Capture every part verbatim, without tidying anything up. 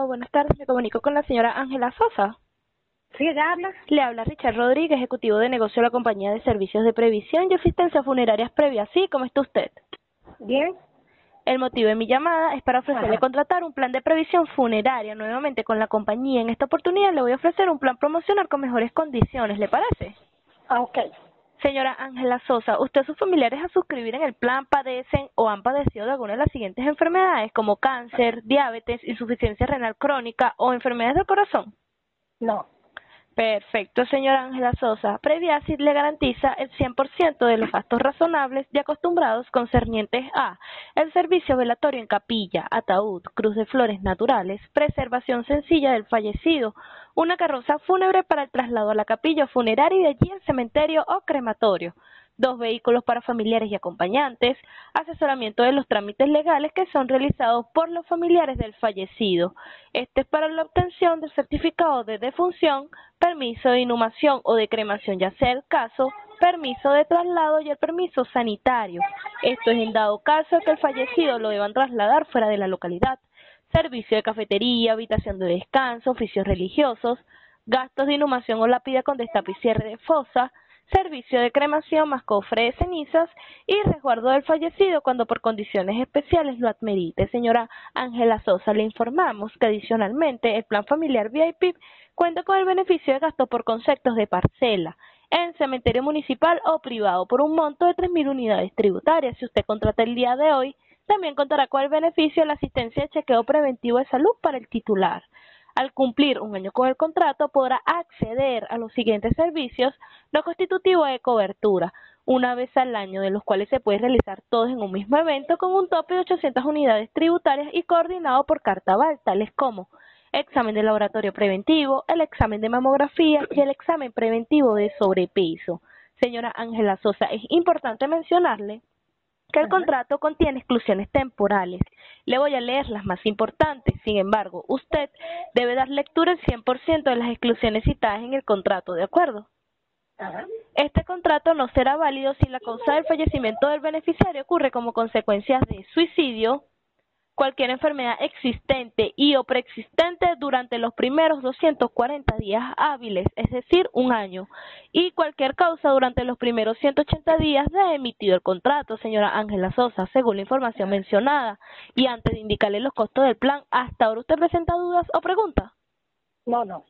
buenas tardes. Me comunico con la señora Ángela Sosa. Sí, ella habla. Le habla Richard Rodríguez, ejecutivo de negocio de la compañía de servicios de previsión y asistencia funerarias previa. ¿Sí? ¿Cómo está usted? Bien. El motivo de mi llamada es para ofrecerle Ajá. contratar un plan de previsión funeraria nuevamente con la compañía. En esta oportunidad le voy a ofrecer un plan promocional con mejores condiciones. ¿Le parece? Ah, ok. Señora Ángela Sosa, ¿usted o sus familiares a suscribir en el plan padecen o han padecido de alguna de las siguientes enfermedades como cáncer, diabetes, insuficiencia renal crónica o enfermedades del corazón? No. Perfecto, señora Ángela Sosa. Previasid le garantiza el cien por ciento de los gastos razonables y acostumbrados concernientes a el servicio velatorio en capilla, ataúd, cruz de flores naturales, preservación sencilla del fallecido, una carroza fúnebre para el traslado a la capilla funeraria y de allí al cementerio o crematorio, dos vehículos para familiares y acompañantes, asesoramiento de los trámites legales que son realizados por los familiares del fallecido. Este es para la obtención del certificado de defunción, permiso de inhumación o de cremación, ya sea el caso, permiso de traslado y el permiso sanitario. Esto es en dado caso de que el fallecido lo deban trasladar fuera de la localidad. Servicio de cafetería, habitación de descanso, oficios religiosos, gastos de inhumación o lápida con destape y cierre de fosa, servicio de cremación más cofre de cenizas y resguardo del fallecido cuando por condiciones especiales lo admerite. Señora Ángela Sosa, le informamos que adicionalmente el plan familiar V I P cuenta con el beneficio de gasto por conceptos de parcela en cementerio municipal o privado por un monto de tres mil unidades tributarias. Si usted contrata el día de hoy, también contará con el beneficio de la asistencia de chequeo preventivo de salud para el titular. Al cumplir un año con el contrato, podrá acceder a los siguientes servicios no constitutivos de cobertura, una vez al año, de los cuales se puede realizar todos en un mismo evento con un tope de ochocientas unidades tributarias y coordinado por cartaval, tales como examen de laboratorio preventivo, el examen de mamografía y el examen preventivo de sobrepeso. Señora Ángela Sosa, es importante mencionarle que el Ajá. contrato contiene exclusiones temporales. Le voy a leer las más importantes. Sin embargo, usted debe dar lectura al cien por ciento de las exclusiones citadas en el contrato, ¿de acuerdo? Ajá. Este contrato no será válido si la causa del fallecimiento del beneficiario ocurre como consecuencia de suicidio, cualquier enfermedad existente y o preexistente durante los primeros doscientos cuarenta días hábiles, es decir, un año, y cualquier causa durante los primeros ciento ochenta días de emitido el contrato, señora Ángela Sosa, según la información mencionada. Y antes de indicarle los costos del plan, ¿hasta ahora usted presenta dudas o preguntas? No, no.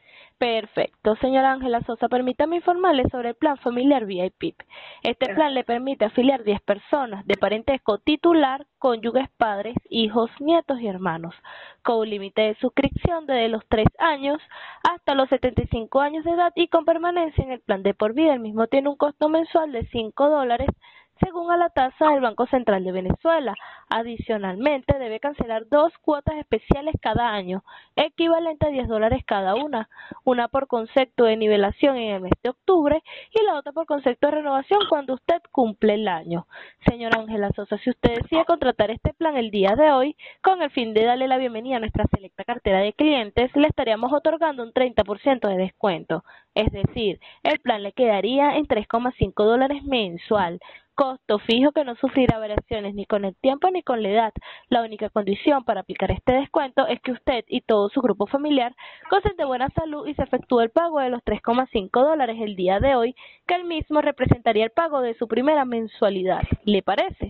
Perfecto, señora Ángela Sosa, permítame informarle sobre el plan familiar V I P. Este plan le permite afiliar diez personas de parentesco titular, cónyuges, padres, hijos, nietos y hermanos, con un límite de suscripción desde los tres años hasta los setenta y cinco años de edad y con permanencia en el plan de por vida. El mismo tiene un costo mensual de cinco dólares según a la tasa del Banco Central de Venezuela. Adicionalmente, debe cancelar dos cuotas especiales cada año, equivalente a diez dólares cada una, una por concepto de nivelación en el mes de octubre y la otra por concepto de renovación cuando usted cumple el año. Señora Ángela Sosa, si usted decide contratar este plan el día de hoy, con el fin de darle la bienvenida a nuestra selecta cartera de clientes, le estaríamos otorgando un treinta por ciento de descuento. Es decir, el plan le quedaría en tres coma cinco dólares mensual. Costo fijo que no sufrirá variaciones ni con el tiempo ni con la edad. La única condición para aplicar este descuento es que usted y todo su grupo familiar gocen de buena salud y se efectúe el pago de los tres coma cinco dólares el día de hoy, que el mismo representaría el pago de su primera mensualidad. ¿Le parece?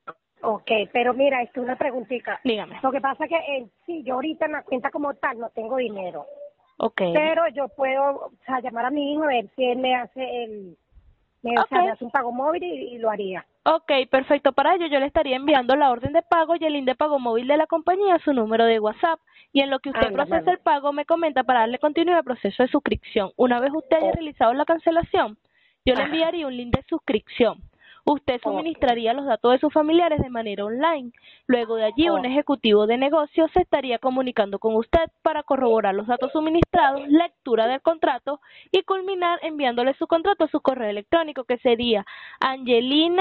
Ok, pero mira, esto es una preguntita. Dígame. Lo que pasa es que eh, sí, yo ahorita en la cuenta como tal no tengo dinero, Ok. pero yo puedo, o sea, llamar a mi hijo a ver si él me hace el, me, o sea, me Ok. hace un pago móvil y, y lo haría. Ok, perfecto. Para ello yo le estaría enviando la orden de pago y el link de pago móvil de la compañía a su número de WhatsApp. Y en lo que usted Anda, procesa mami. el pago me comenta para darle continuidad al proceso de suscripción. Una vez usted haya Oh, realizado la cancelación, yo le ajá. enviaría un link de suscripción. Usted Ok, suministraría los datos de sus familiares de manera online. Luego de allí, un oh, ejecutivo de negocios se estaría comunicando con usted para corroborar los datos suministrados, lectura del contrato y culminar enviándole su contrato a su correo electrónico, que sería Angelina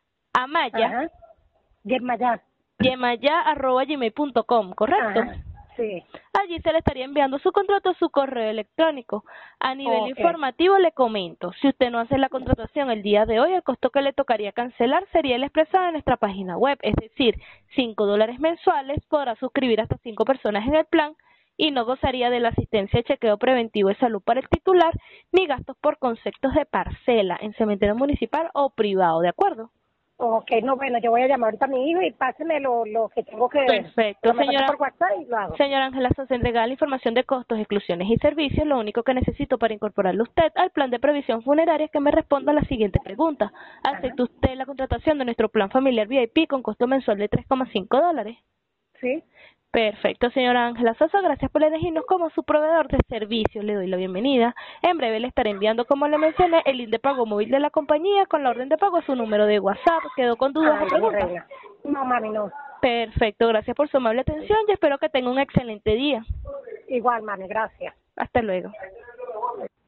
Amaya, ajá. Desmayar. yemaya arroba gmail punto com, ¿correcto? Ajá. Sí. Allí se le estaría enviando su contrato a su correo electrónico. A nivel Ok. informativo le comento, si usted no hace la contratación el día de hoy, el costo que le tocaría cancelar sería el expresado en nuestra página web, es decir, cinco dólares mensuales, podrá suscribir hasta cinco personas en el plan y no gozaría de la asistencia de chequeo preventivo de salud para el titular, ni gastos por conceptos de parcela en cementerio municipal o privado, ¿de acuerdo? Ok, no, bueno, yo voy a llamar ahorita a mi hijo y páseme lo, lo que tengo que ver. Perfecto, Lo me pasa señora. por WhatsApp y lo hago. Señora Ángela Sosa, entregada la información de costos, exclusiones y servicios, lo único que necesito para incorporarle usted al plan de previsión funeraria es que me responda a la siguiente pregunta. Ajá. ¿Acepta usted la contratación de nuestro plan familiar V I P con costo mensual de tres coma cinco dólares? Sí. Perfecto, señora Ángela Sosa, gracias por elegirnos como su proveedor de servicios. Le doy la bienvenida. En breve le estaré enviando, como le mencioné, el link de pago móvil de la compañía con la orden de pago a su número de WhatsApp. ¿Quedó con dudas o Ay, mi preguntas? reina. No, mami, no. Perfecto, gracias por su amable atención y espero que tenga un excelente día. Igual, mami, gracias. Hasta luego.